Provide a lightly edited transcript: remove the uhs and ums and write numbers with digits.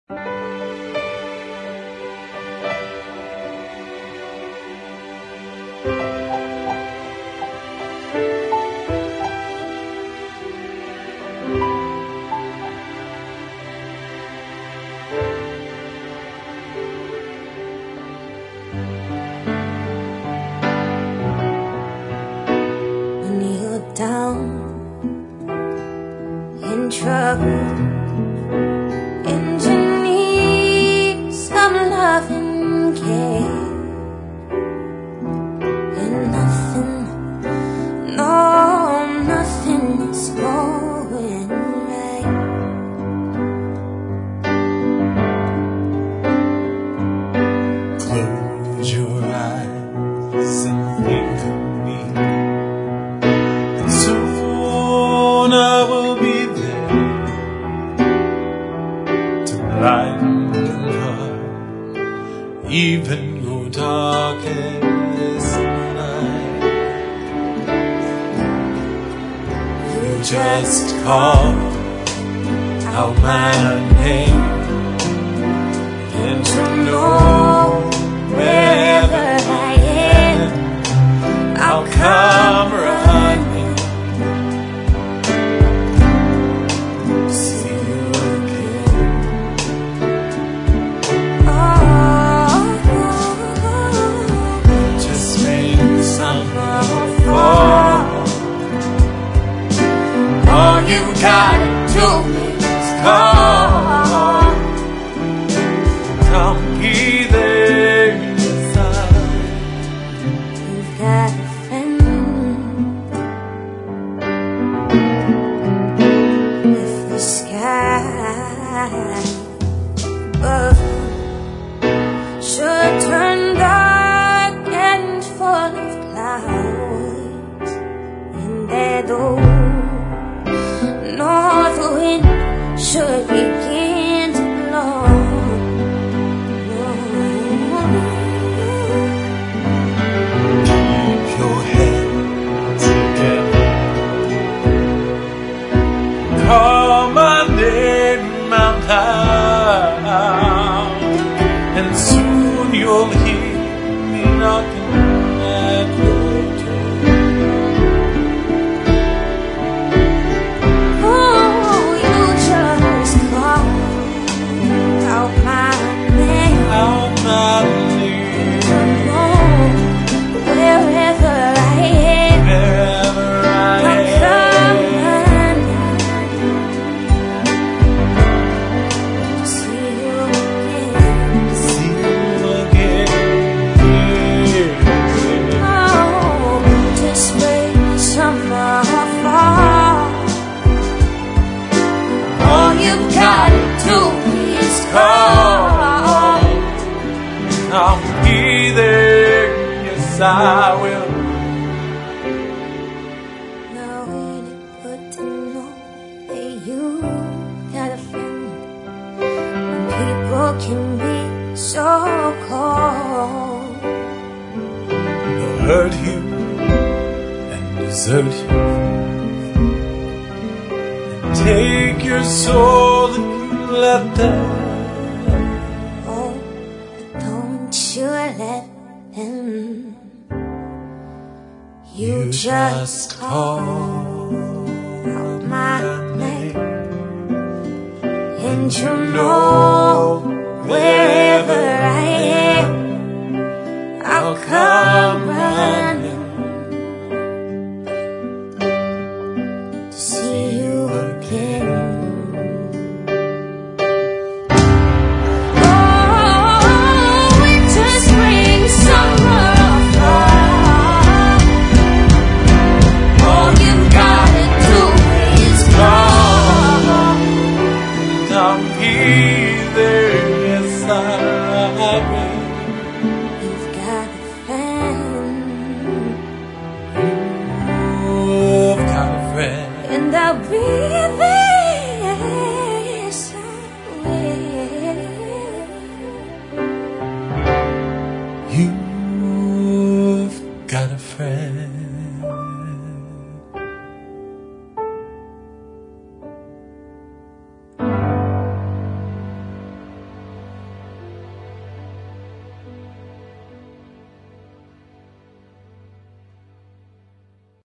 Down in trouble, and you need some love and care, and nothing is going right. Close your eyes and think of me. Soon I will be there to lighten your heart, even your darkest night. You just call out my name, and to know wherever I am, I'll come running. All you gotta do is call. I'll be there inside. You've got a friend. If the sky above should turn dark and full of clouds, and that old north wind should begin to blow, keep your head together. Call my name out loud, and soon you'll hear me knocking at your door. I'll be there, yes I will. Now ain't it good to know that you got a friend, when people can be so cold. They'll hurt you and desert you, and take your soul if you let them. You let them. You just call out my name, and you know